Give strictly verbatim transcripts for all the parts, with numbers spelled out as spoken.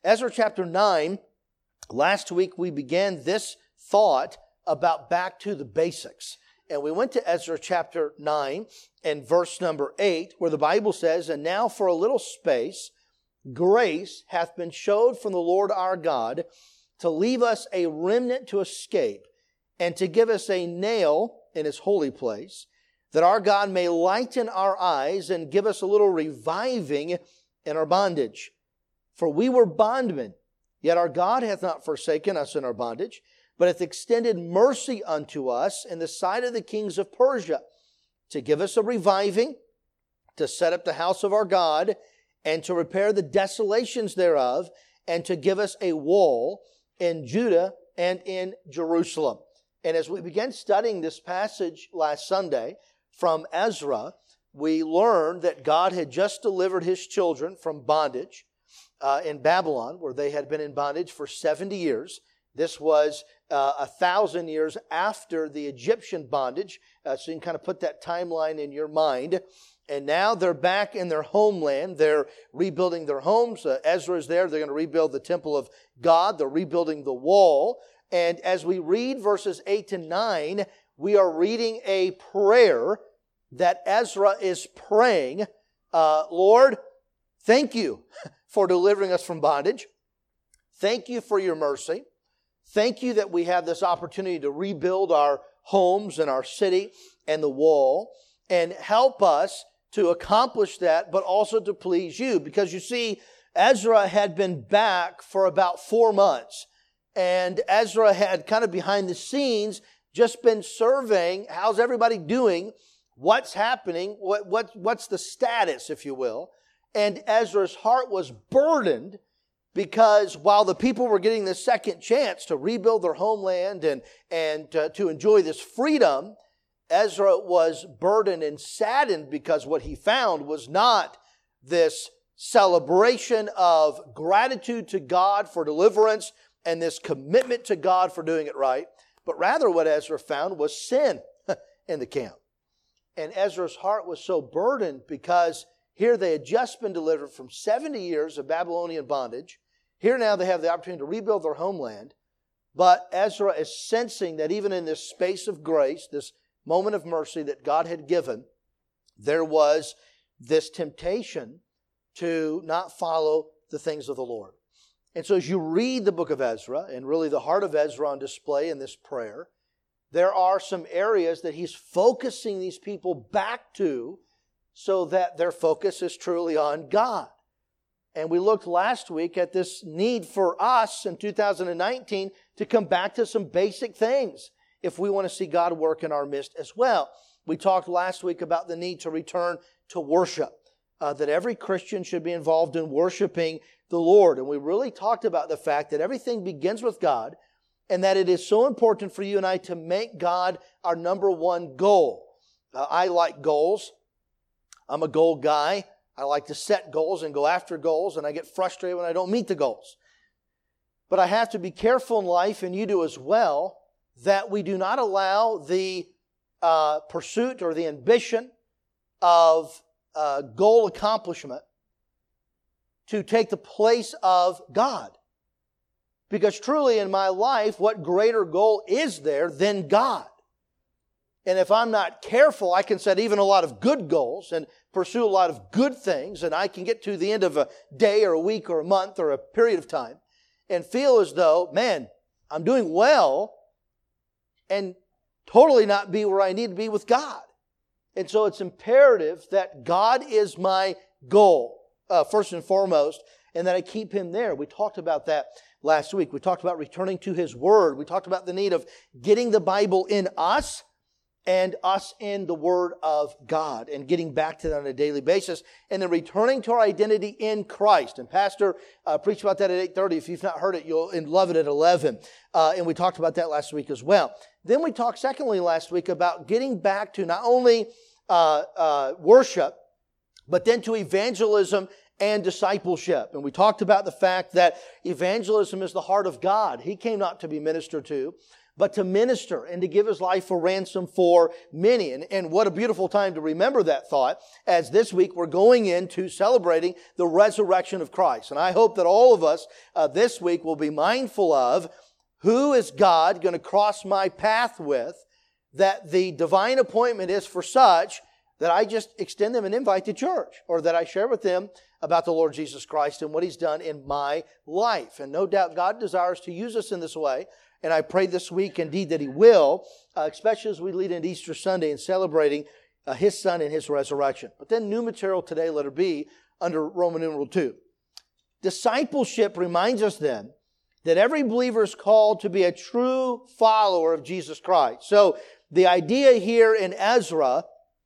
Ezra chapter nine, last week we began this thought about back to the basics. And we went to Ezra chapter nine and verse number eight, where the Bible says, "And now for a little space, grace hath been showed from the Lord our God to leave us a remnant to escape and to give us a nail in His holy place, that our God may lighten our eyes and give us a little reviving in our bondage. For we were bondmen, yet our God hath not forsaken us in our bondage, but hath extended mercy unto us in the sight of the kings of Persia, to give us a reviving, to set up the house of our God, and to repair the desolations thereof, and to give us a wall in Judah and in Jerusalem." And as we began studying this passage last Sunday from Ezra, we learned that God had just delivered His children from bondage uh, in Babylon, where they had been in bondage for seventy years. This was uh, a thousand years after the Egyptian bondage, uh, so you can kind of put that timeline in your mind. And now they're back in their homeland. They're rebuilding their homes. Uh, Ezra is there. They're going to rebuild the temple of God. They're rebuilding the wall. And as we read verses eight to nine, we are reading a prayer that Ezra is praying. Uh, Lord, thank you for delivering us from bondage. Thank you for your mercy. Thank you that we have this opportunity to rebuild our homes and our city and the wall. And help us to accomplish that, but also to please you. Because you see, Ezra had been back for about four months. And Ezra had kind of behind the scenes just been surveying, how's everybody doing? What's happening? What, what, what's the status, if you will? And Ezra's heart was burdened because while the people were getting this second chance to rebuild their homeland and, and uh, to enjoy this freedom, Ezra was burdened and saddened because what he found was not this celebration of gratitude to God for deliverance and this commitment to God for doing it right, but rather what Ezra found was sin in the camp. And Ezra's heart was so burdened because here they had just been delivered from seventy years of Babylonian bondage. Here now they have the opportunity to rebuild their homeland. But Ezra is sensing that even in this space of grace, this moment of mercy that God had given, there was this temptation to not follow the things of the Lord. And so as you read the book of Ezra, and really the heart of Ezra on display in this prayer, there are some areas that he's focusing these people back to so that their focus is truly on God. And we looked last week at this need for us in two thousand nineteen to come back to some basic things if we want to see God work in our midst as well. We talked last week about the need to return to worship, uh, that every Christian should be involved in worshiping the Lord. And we really talked about the fact that everything begins with God and that it is so important for you and I to make God our number one goal. Uh, I like goals. I'm a goal guy. I like to set goals and go after goals, and I get frustrated when I don't meet the goals. But I have to be careful in life, and you do as well, that we do not allow the uh, pursuit or the ambition of uh, goal accomplishment to take the place of God. Because truly in my life, what greater goal is there than God? And if I'm not careful, I can set even a lot of good goals and pursue a lot of good things, and I can get to the end of a day or a week or a month or a period of time and feel as though, man, I'm doing well, and totally not be where I need to be with God. And so it's imperative that God is my goal, uh, first and foremost, and that I keep Him there. We talked about that last week. We talked about returning to His Word. We talked about the need of getting the Bible in us and us in the Word of God and getting back to that on a daily basis. And then returning to our identity in Christ. And Pastor uh, preached about that at eight thirty. If you've not heard it, you'll love it at eleven. Uh, and we talked about that last week as well. Then we talked secondly last week about getting back to not only uh, uh, worship, but then to evangelism and discipleship. And we talked about the fact that evangelism is the heart of God. He came not to be ministered to, but to minister and to give His life a ransom for many. And, and what a beautiful time to remember that thought, as this week we're going into celebrating the resurrection of Christ. And I hope that all of us uh, this week will be mindful of, who is God going to cross my path with, that the divine appointment is for such that I just extend them an invite to church, or that I share with them about the Lord Jesus Christ and what He's done in my life. And no doubt God desires to use us in this way. And I pray this week indeed that He will, uh, especially as we lead into Easter Sunday and celebrating uh, His Son and His resurrection. But then new material today, letter B, under Roman numeral two. Discipleship reminds us then that every believer is called to be a true follower of Jesus Christ. So the idea here in Ezra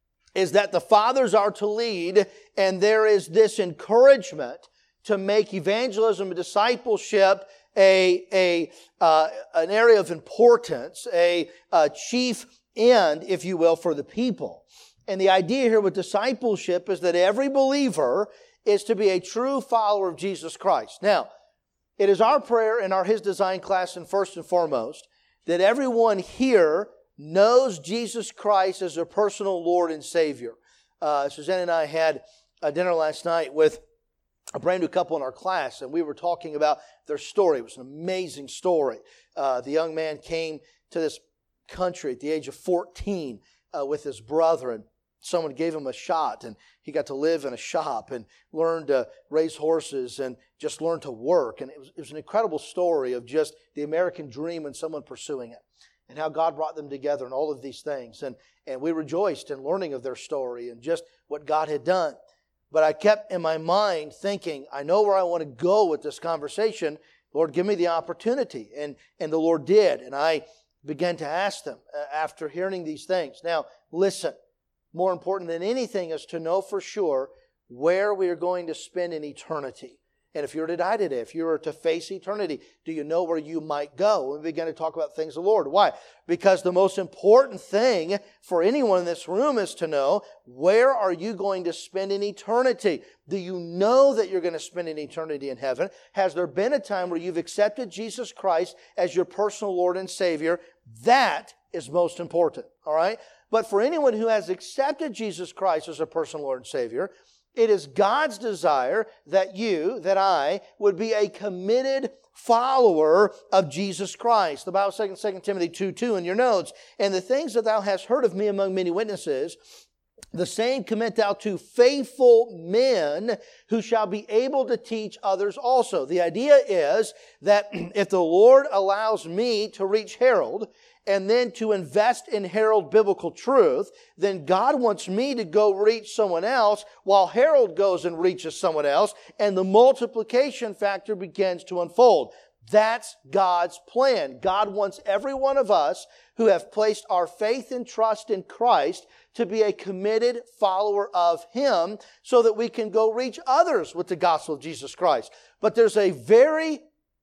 is that the fathers are to lead, and there is this encouragement to make evangelism and discipleship a, a, uh, an area of importance, a, a chief end, if you will, for the people. And the idea here with discipleship is that every believer is to be a true follower of Jesus Christ. Now, it is our prayer in our His Design class, and first and foremost, that everyone here knows Jesus Christ as their personal Lord and Savior. Uh, Suzanne and I had a dinner last night with a brand new couple in our class, and we were talking about their story. It was an amazing story. Uh, the young man came to this country at the age of fourteen uh, with his brother, and someone gave him a shot, and he got to live in a shop and learn to raise horses and just learn to work. And it was, it was an incredible story of just the American dream and someone pursuing it, and how God brought them together and all of these things. And, and we rejoiced in learning of their story and just what God had done. But I kept in my mind thinking, I know where I want to go with this conversation. Lord, give me the opportunity. And, and the Lord did. And I began to ask them after hearing these things. Now, listen, more important than anything is to know for sure where we are going to spend an eternity. And if you were to die today, if you were to face eternity, do you know where you might go? We begin to talk about things of the Lord. Why? Because the most important thing for anyone in this room is to know, where are you going to spend an eternity? Do you know that you're going to spend an eternity in heaven? Has there been a time where you've accepted Jesus Christ as your personal Lord and Savior? That is most important, all right? But for anyone who has accepted Jesus Christ as a personal Lord and Savior, it is God's desire that you, that I, would be a committed follower of Jesus Christ. The Bible says in Second Timothy two two in your notes, and the things that thou hast heard of me among many witnesses, the same commit thou to faithful men who shall be able to teach others also. The idea is that if the Lord allows me to reach Harold, and then to invest in Harold biblical truth, then God wants me to go reach someone else while Harold goes and reaches someone else, and the multiplication factor begins to unfold. That's God's plan. God wants every one of us who have placed our faith and trust in Christ to be a committed follower of Him so that we can go reach others with the gospel of Jesus Christ. But there's a very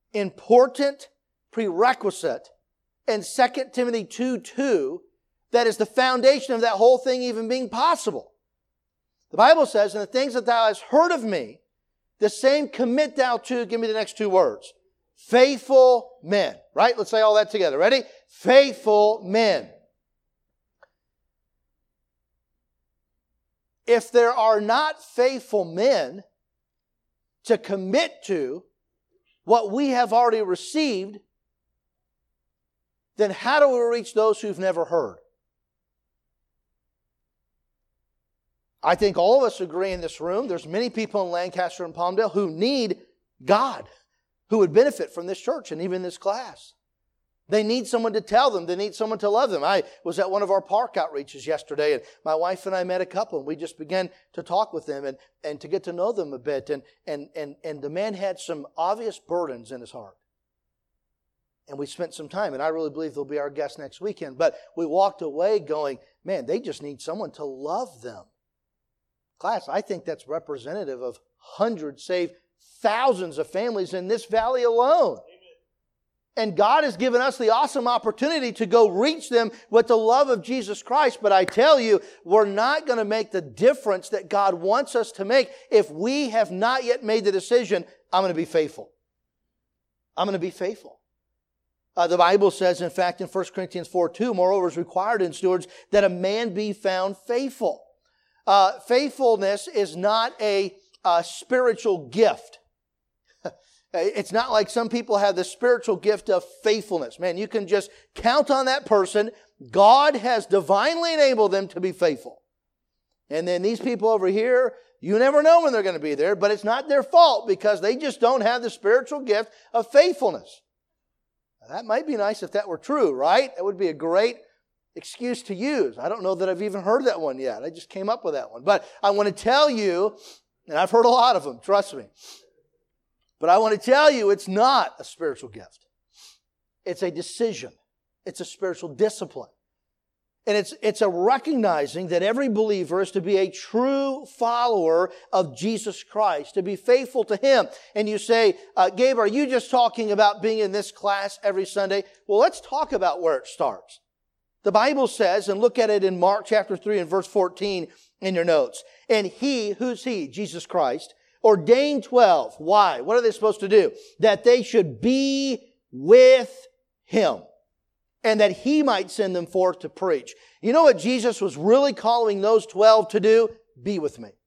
important prerequisite in Second Timothy two two, that is the foundation of that whole thing even being possible. The Bible says, and the things that thou hast heard of me, the same commit thou to, give me the next two words, faithful men. Right? Let's say all that together. Ready? Faithful men. If there are not faithful men to commit to what we have already received, then how do we reach those who've never heard? I think all of us agree in this room, there's many people in Lancaster and Palmdale who need God, who would benefit from this church and even this class. They need someone to tell them. They need someone to love them. I was at one of our park outreaches yesterday, and my wife and I met a couple, and we just began to talk with them and, and to get to know them a bit. And, and, and, and the man had some obvious burdens in his heart. And we spent some time, and I really believe they'll be our guest next weekend. But we walked away going, man, they just need someone to love them. Class, I think that's representative of hundreds, save thousands of families in this valley alone. Amen. And God has given us the awesome opportunity to go reach them with the love of Jesus Christ. But I tell you, we're not going to make the difference that God wants us to make if we have not yet made the decision, I'm going to be faithful. I'm going to be faithful. Uh, the Bible says, in fact, in First Corinthians four two, moreover, is required in stewards that a man be found faithful. Uh, faithfulness is not a, a spiritual gift. It's not like some people have the spiritual gift of faithfulness. Man, you can just count on that person. God has divinely enabled them to be faithful. And then these people over here, you never know when they're going to be there, but it's not their fault because they just don't have the spiritual gift of faithfulness. Now, that might be nice if that were true, right? That would be a great excuse to use. I don't know that I've even heard that one yet. I just came up with that one. But I want to tell you, and I've heard a lot of them, trust me. But I want to tell you it's not a spiritual gift. It's a decision. It's a spiritual discipline. And it's, it's a recognizing that every believer is to be a true follower of Jesus Christ, to be faithful to Him. And you say, uh, Gabe, are you just talking about being in this class every Sunday? Well, let's talk about where it starts. The Bible says, and look at it in Mark chapter three and verse fourteen in your notes. And He, who's He? Jesus Christ, ordained twelve. Why? What are they supposed to do? That they should be with Him, and that He might send them forth to preach. You know what Jesus was really calling those twelve to do? Be with me.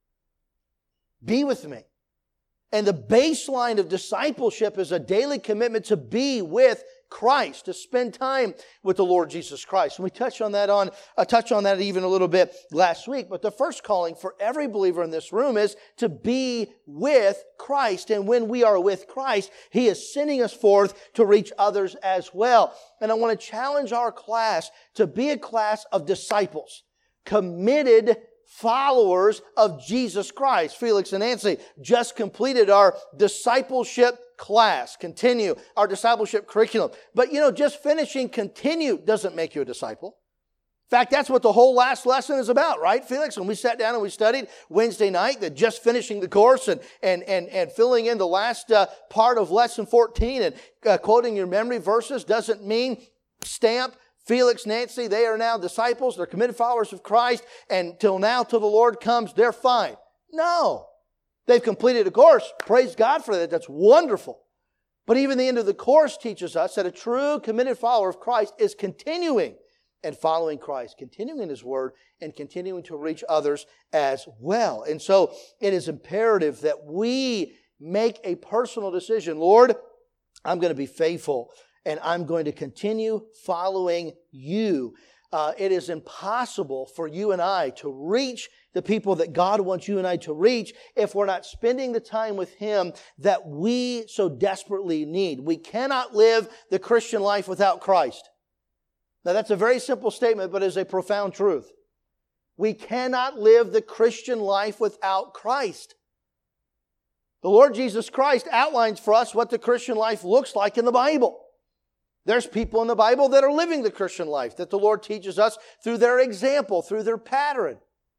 Be with me. And the baseline of discipleship is a daily commitment to be with Christ, to spend time with the Lord Jesus Christ. And we touched on that on, uh, touched on that even a little bit last week. But the first calling for every believer in this room is to be with Christ. And when we are with Christ, He is sending us forth to reach others as well. And I want to challenge our class to be a class of disciples, committed followers of Jesus Christ. Felix and Nancy just completed our discipleship class. Continue our discipleship curriculum. But you know, just finishing continue doesn't make you a disciple. In fact, that's what the whole last lesson is about, right, Felix? When we sat down and we studied Wednesday night, that just finishing the course and and and, and filling in the last uh, part of lesson fourteen and uh, quoting your memory verses doesn't mean stamp Felix, Nancy, they are now disciples. They're committed followers of Christ. And till now, till the Lord comes, they're fine. No. They've completed a course. Praise God for that. That's wonderful. But even the end of the course teaches us that a true committed follower of Christ is continuing and following Christ, continuing in His Word and continuing to reach others as well. And so it is imperative that we make a personal decision. Lord, I'm going to be faithful and I'm going to continue following You. Uh, it is impossible for you and I to reach the people that God wants you and I to reach if we're not spending the time with Him that we so desperately need. We cannot live the Christian life without Christ. Now that's a very simple statement, but it is a profound truth. We cannot live the Christian life without Christ. The Lord Jesus Christ outlines for us what the Christian life looks like in the Bible. There's people in the Bible that are living the Christian life that the Lord teaches us through their example, through their pattern.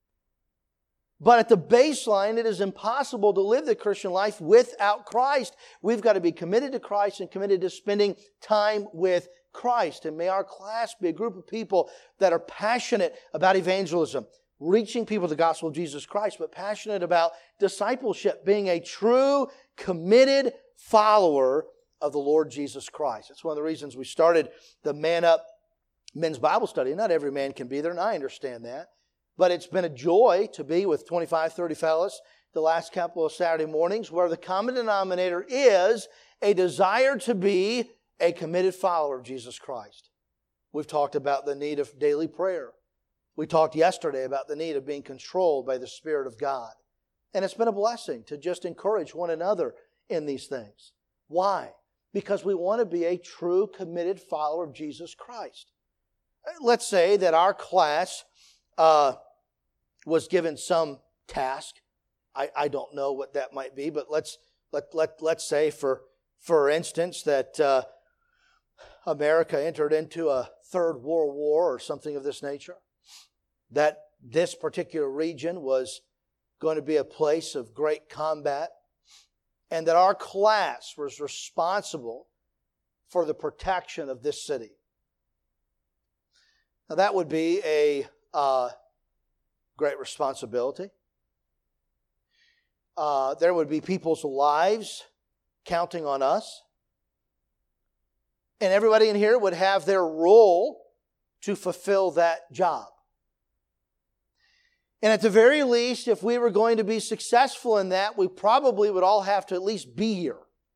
But at the baseline, it is impossible to live the Christian life without Christ. We've got to be committed to Christ and committed to spending time with Christ. And may our class be a group of people that are passionate about evangelism, reaching people with the gospel of Jesus Christ, but passionate about discipleship, being a true, committed follower of the Lord Jesus Christ. That's one of the reasons we started the Man Up Men's Bible Study. Not every man can be there, and I understand that. But it's been a joy to be with twenty-five, thirty fellows the last couple of Saturday mornings where the common denominator is a desire to be a committed follower of Jesus Christ. We've talked about the need of daily prayer. We talked yesterday about the need of being controlled by the Spirit of God. And it's been a blessing to just encourage one another in these things. Why? Because we want to be a true, committed follower of Jesus Christ. Let's say that our class uh, was given some task. I, I don't know what that might be, but let's let let let's say for for instance that uh, America entered into a third world war or something of this nature. That this particular region was going to be a place of great combat. And that our class was responsible for the protection of this city. Now that would be a uh, great responsibility. Uh, there would be people's lives counting on us. And everybody in here would have their role to fulfill that job. And at the very least, if we were going to be successful in that, we probably would all have to at least be here.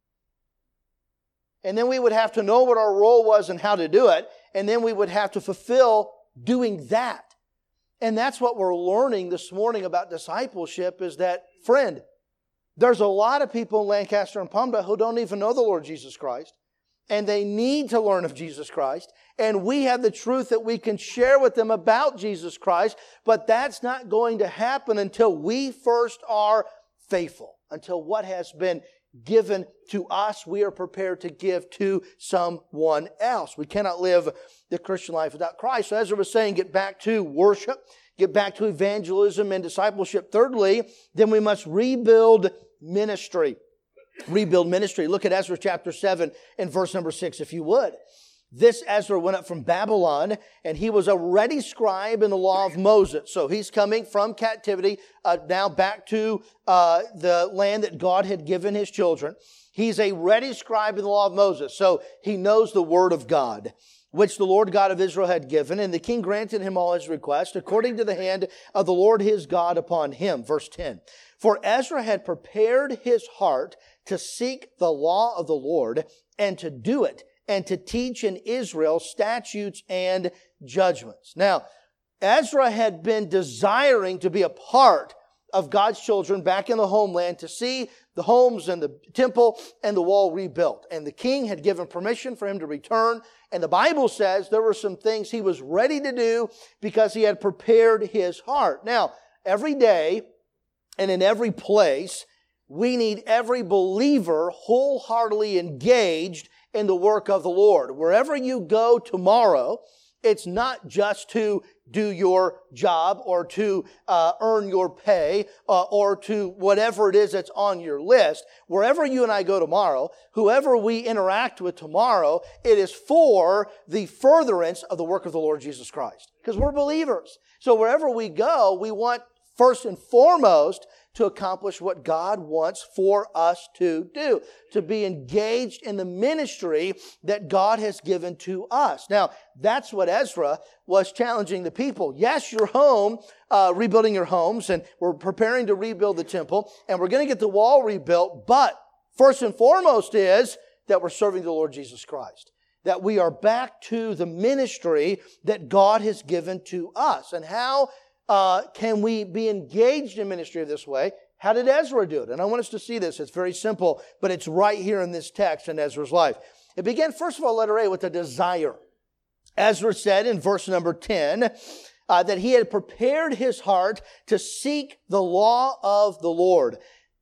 And then we would have to know what our role was and how to do it. And then we would have to fulfill doing that. And that's what we're learning this morning about discipleship is that, friend, there's a lot of people in Lancaster and Palmdale who don't even know the Lord Jesus Christ. And they need to learn of Jesus Christ. And we have the truth that we can share with them about Jesus Christ. But that's not going to happen until we first are faithful. Until what has been given to us, we are prepared to give to someone else. We cannot live the Christian life without Christ. So as I was saying, get back to worship. Get back to evangelism and discipleship. Thirdly, then we must rebuild ministry. Rebuild ministry. Look at Ezra chapter seven and verse number six, if you would. This Ezra went up from Babylon, and he was a ready scribe in the law of Moses. So he's coming from captivity uh, now back to uh, the land that God had given his children. He's a ready scribe in the law of Moses. So he knows the word of God, which the Lord God of Israel had given. And the king granted him all his requests, according to the hand of the Lord his God upon him. Verse ten. For Ezra had prepared his heart to seek the law of the Lord and to do it, and to teach in Israel statutes and judgments. Now, Ezra had been desiring to be a part of God's children back in the homeland to see the homes and the temple and the wall rebuilt. And the king had given permission for him to return. And the Bible says there were some things he was ready to do because he had prepared his heart. Now, every day and in every place, we need every believer wholeheartedly engaged in the work of the Lord. Wherever you go tomorrow, it's not just to do your job or to uh, earn your pay uh, or to whatever it is that's on your list. Wherever you and I go tomorrow, whoever we interact with tomorrow, it is for the furtherance of the work of the Lord Jesus Christ. Because we're believers. So wherever we go, we want first and foremost to accomplish what God wants for us to do, to be engaged in the ministry that God has given to us. Now, that's what Ezra was challenging the people. Yes, you're home, uh, rebuilding your homes, and we're preparing to rebuild the temple, and we're going to get the wall rebuilt, but first and foremost is that we're serving the Lord Jesus Christ. That we are back to the ministry that God has given to us. And how Uh, can we be engaged in ministry this way? How did Ezra do it? And I want us to see this. It's very simple, but it's right here in this text in Ezra's life. It began, first of all, letter A, with a desire. Ezra said in verse number ten uh, that he had prepared his heart to seek the law of the Lord.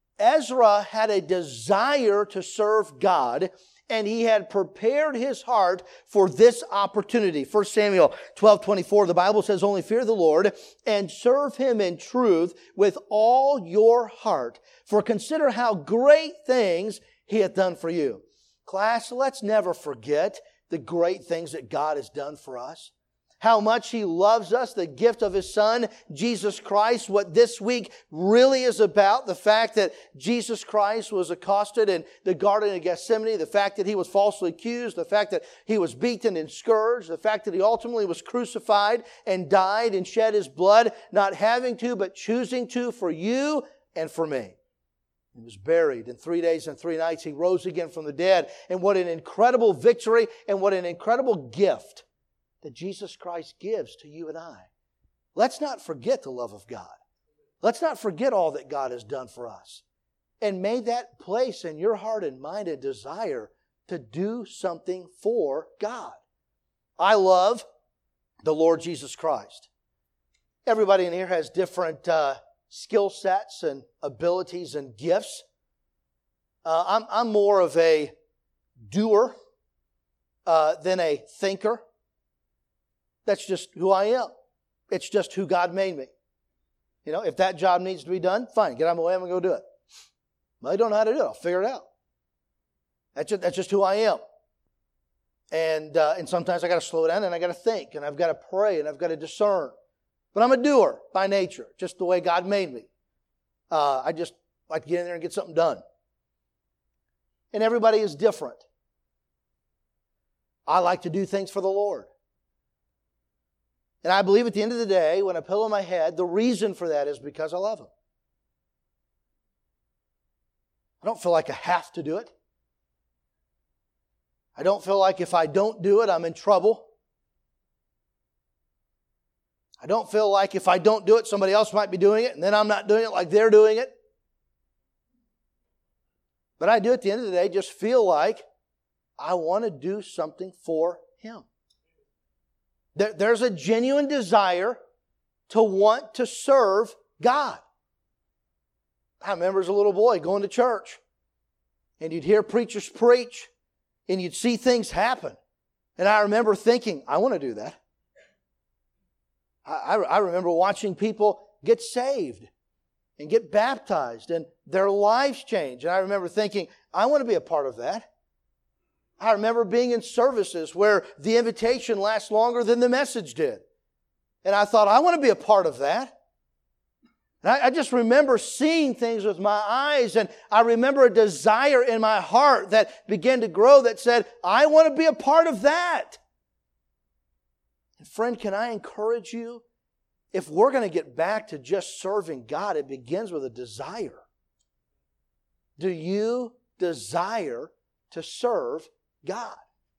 Ezra had a desire to serve God, and he had prepared his heart for this opportunity. First Samuel twelve twenty-four, the Bible says, only fear the Lord and serve him in truth with all your heart. For consider how great things he hath done for you. Class, let's never forget the great things that God has done for us. How much he loves us, the gift of his Son, Jesus Christ. What this week really is about, the fact that Jesus Christ was accosted in the Garden of Gethsemane, the fact that he was falsely accused, the fact that he was beaten and scourged, the fact that he ultimately was crucified and died and shed his blood, not having to, but choosing to for you and for me. He was buried. In three days and three nights, he rose again from the dead. And what an incredible victory and what an incredible gift that Jesus Christ gives to you and I. Let's not forget the love of God. Let's not forget all that God has done for us. And may that place in your heart and mind a desire to do something for God. I love the Lord Jesus Christ. Everybody in here has different uh, skill sets and abilities and gifts. Uh, I'm, I'm more of a doer uh, than a thinker. That's just who I am. It's just who God made me. You know, if that job needs to be done, fine. Get out of my way, I'm going to go do it. I don't know how to do it. I'll figure it out. That's just, that's just who I am. And uh, and sometimes I got to slow down and I got to think and I've got to pray and I've got to discern. But I'm a doer by nature, just the way God made me. Uh, I just like to get in there and get something done. And everybody is different. I like to do things for the Lord. And I believe at the end of the day, when I pillow my head, the reason for that is because I love Him. I don't feel like I have to do it. I don't feel like if I don't do it, I'm in trouble. I don't feel like if I don't do it, somebody else might be doing it, and then I'm not doing it like they're doing it. But I do at the end of the day just feel like I want to do something for Him. There, there's a genuine desire to want to serve God. I remember as a little boy going to church, and you'd hear preachers preach, and you'd see things happen. And I remember thinking, I want to do that. I, I remember watching people get saved and get baptized and their lives change. And I remember thinking, I want to be a part of that. I remember being in services where the invitation lasts longer than the message did. And I thought, I want to be a part of that. And I, I just remember seeing things with my eyes, and I remember a desire in my heart that began to grow that said, I want to be a part of that. And friend, can I encourage you? If we're going to get back to just serving God, it begins with a desire. Do you desire to serve God?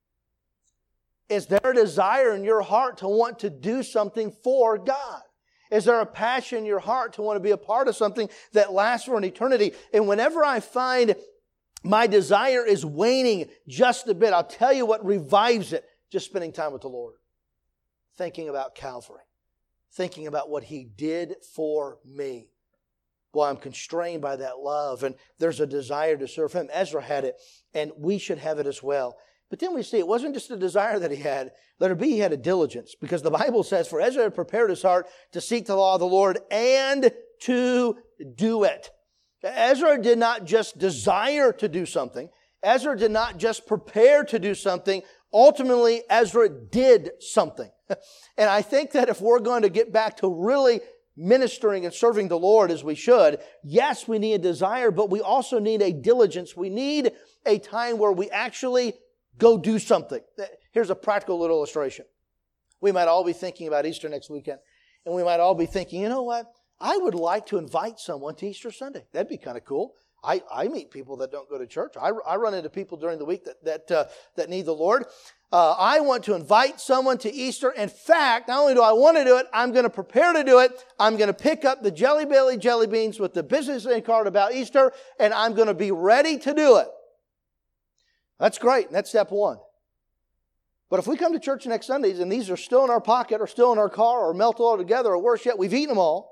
Is there a desire in your heart to want to do something for God? Is there a passion in your heart to want to be a part of something that lasts for an eternity? And whenever I find my desire is waning just a bit, I'll tell you what revives it. Just spending time with the Lord. Thinking about Calvary. Thinking about what He did for me. Well, I'm constrained by that love, and there's a desire to serve Him. Ezra had it, and we should have it as well. But then we see it wasn't just a desire that he had. Letter B, he had a diligence, because the Bible says, for Ezra had prepared his heart to seek the law of the Lord and to do it. Ezra did not just desire to do something. Ezra did not just prepare to do something. Ultimately, Ezra did something. And I think that if we're going to get back to really ministering and serving the Lord as we should, yes, we need a desire, but we also need a diligence. We need a time where we actually go do something. Here's a practical little illustration. We might all be thinking about Easter next weekend, and we might all be thinking, you know what? I would like to invite someone to Easter Sunday. That'd be kind of cool. I, I meet people that don't go to church. I, I run into people during the week that that uh, that need the Lord. Uh, I want to invite someone to Easter. In fact, not only do I want to do it, I'm going to prepare to do it. I'm going to pick up the Jelly Belly jelly beans with the business card about Easter, and I'm going to be ready to do it. That's great. That's step one. But if we come to church next Sundays and these are still in our pocket or still in our car or melt all together, or worse yet, we've eaten them all,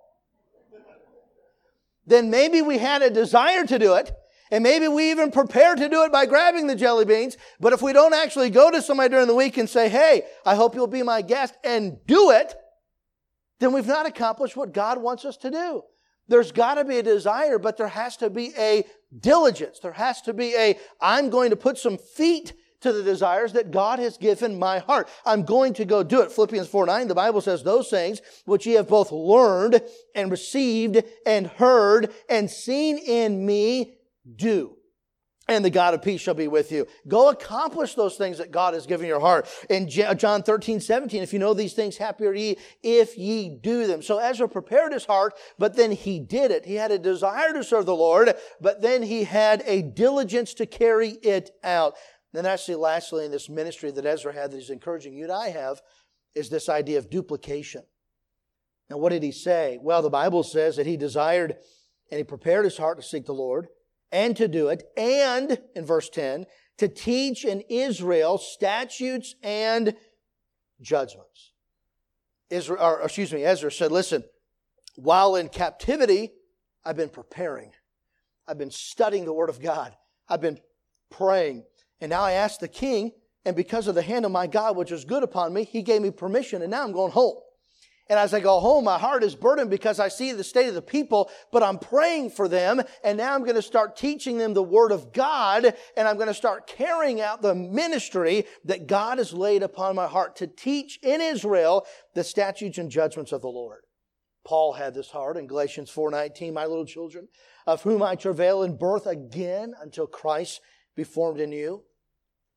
then maybe we had a desire to do it, and maybe we even prepared to do it by grabbing the jelly beans. But if we don't actually go to somebody during the week and say, hey, I hope you'll be my guest, and do it, then we've not accomplished what God wants us to do. There's got to be a desire, but there has to be a diligence. There has to be a, I'm going to put some feet to the desires that God has given my heart. I'm going to go do it. Philippians four nine, the Bible says, those things which ye have both learned and received and heard and seen in me, do. And the God of peace shall be with you. Go accomplish those things that God has given your heart. In John thirteen seventeen, if you know these things, happy are ye if ye do them. So Ezra prepared his heart, but then he did it. He had a desire to serve the Lord, but then he had a diligence to carry it out. Then actually, lastly, in this ministry that Ezra had that he's encouraging you and I have, is this idea of duplication. Now, what did he say? Well, the Bible says that he desired and he prepared his heart to seek the Lord and to do it, and, in verse ten, to teach in Israel statutes and judgments. Israel, or excuse me, Ezra said, listen, while in captivity, I've been preparing. I've been studying the Word of God. I've been praying. And now I asked the king, and because of the hand of my God, which is good upon me, he gave me permission, and now I'm going home. And as I go home, my heart is burdened because I see the state of the people, but I'm praying for them, and now I'm going to start teaching them the Word of God, and I'm going to start carrying out the ministry that God has laid upon my heart to teach in Israel the statutes and judgments of the Lord. Paul had this heart in Galatians four nineteen, my little children, of whom I travail in birth again until Christ be formed in you.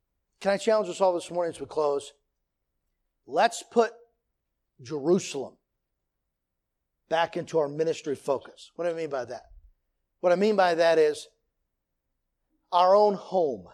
can I challenge us all this morning as we close? Let's put Jerusalem back into our ministry focus. What do I mean by that? What I mean by that is our own home.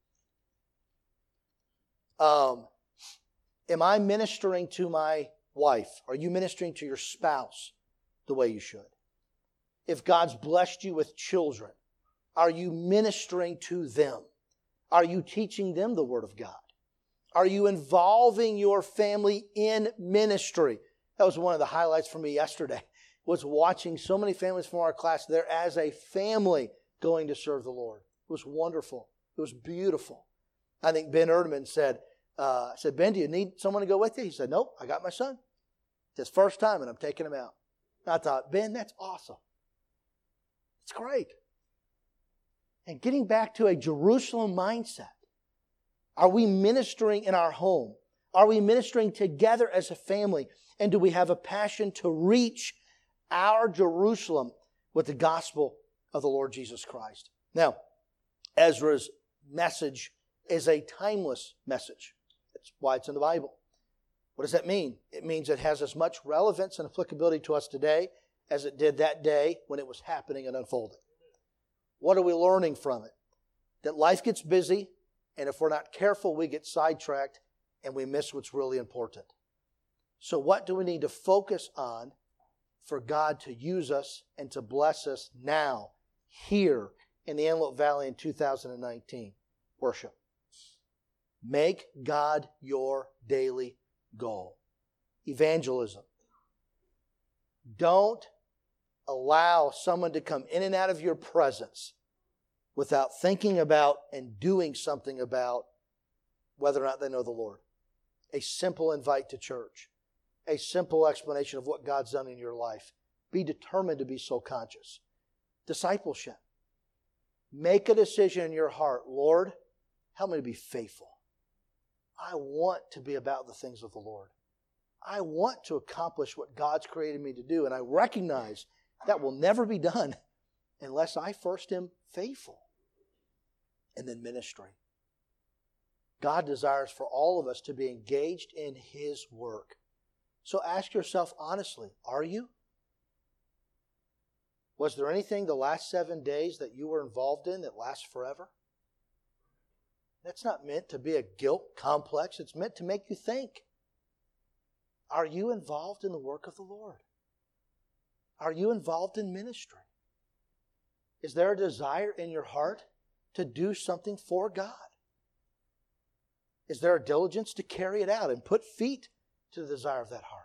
Um, am I ministering to my wife? Are you ministering to your spouse the way you should? If God's blessed you with children, are you ministering to them? Are you teaching them the Word of God? Are you involving your family in ministry? That was one of the highlights for me yesterday, was watching so many families from our class there as a family going to serve the Lord. It was wonderful. It was beautiful. I think Ben Erdman said, uh, said, Ben, do you need someone to go with you? He said, nope, I got my son. It's his first time and I'm taking him out. And I thought, Ben, that's awesome. It's great. And getting back to a Jerusalem mindset. Are we ministering in our home? Are we ministering together as a family? And do we have a passion to reach our Jerusalem with the gospel of the Lord Jesus Christ? Now, Ezra's message is a timeless message. That's why it's in the Bible. What does that mean? It means it has as much relevance and applicability to us today as it did that day when it was happening and unfolding. What are we learning from it? That life gets busy, and if we're not careful, we get sidetracked and we miss what's really important. So what do we need to focus on for God to use us and to bless us now, here in the Antelope Valley in two thousand nineteen? Worship. Make God your daily goal. Evangelism. Don't allow someone to come in and out of your presence without thinking about and doing something about whether or not they know the Lord. A simple invite to church. A simple explanation of what God's done in your life. Be determined to be soul conscious. Discipleship. Make a decision in your heart. Lord, help me to be faithful. I want to be about the things of the Lord. I want to accomplish what God's created me to do, and I recognize that will never be done unless I first am faithful. And then ministry. God desires for all of us to be engaged in His work. So ask yourself honestly, are you? Was there anything the last seven days that you were involved in that lasts forever? That's not meant to be a guilt complex. It's meant to make you think. Are you involved in the work of the Lord? Are you involved in ministry? Is there a desire in your heart to do something for God? Is there a diligence to carry it out and put feet to the desire of that heart?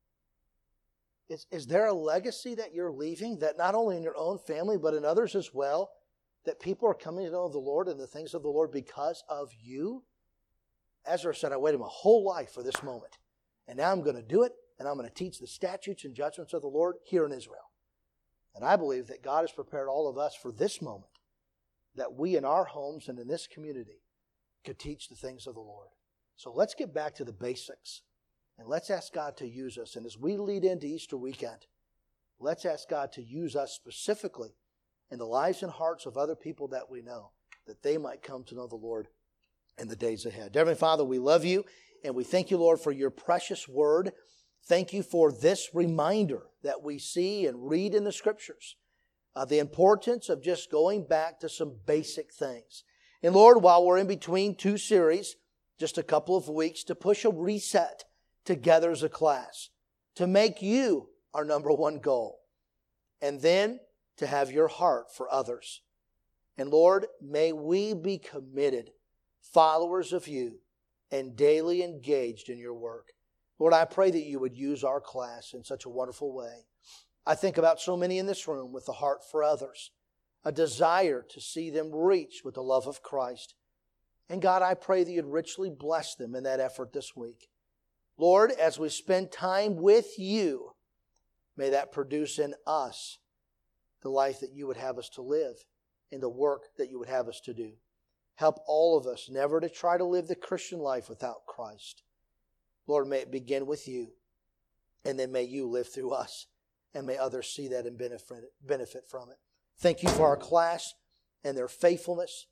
Is, is there a legacy that you're leaving that not only in your own family but in others as well, that people are coming to know the Lord and the things of the Lord because of you? Ezra said, I waited my whole life for this moment. And now I'm going to do it, and I'm going to teach the statutes and judgments of the Lord here in Israel. And I believe that God has prepared all of us for this moment, that we in our homes and in this community could teach the things of the Lord. So let's get back to the basics, and let's ask God to use us. And as we lead into Easter weekend, let's ask God to use us specifically in the lives and hearts of other people that we know, that they might come to know the Lord in the days ahead. Heavenly Father, we love you, and we thank you, Lord, for your precious word. Thank you for this reminder that we see and read in the Scriptures, uh, the importance of just going back to some basic things. And Lord, while we're in between two series, just a couple of weeks, to push a reset together as a class, to make you our number one goal, and then to have your heart for others. And Lord, may we be committed followers of you and daily engaged in your work. Lord, I pray that you would use our class in such a wonderful way. I think about so many in this room with a heart for others, a desire to see them reach with the love of Christ. And God, I pray that you'd richly bless them in that effort this week. Lord, as we spend time with you, may that produce in us the life that you would have us to live and the work that you would have us to do. Help all of us never to try to live the Christian life without Christ. Lord, may it begin with you, and then may you live through us, and may others see that and benefit, benefit from it. Thank you for our class and their faithfulness.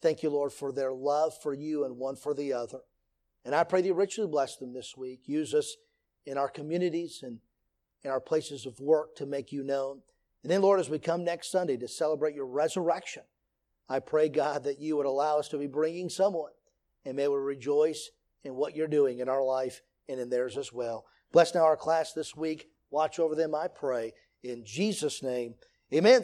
Thank you, Lord, for their love for you and one for the other. And I pray that you richly bless them this week. Use us in our communities and in our places of work to make you known. And then, Lord, as we come next Sunday to celebrate your resurrection, I pray, God, that you would allow us to be bringing someone, and may we rejoice in what you're doing in our life and in theirs as well. Bless now our class this week. Watch over them, I pray. In Jesus' name, amen.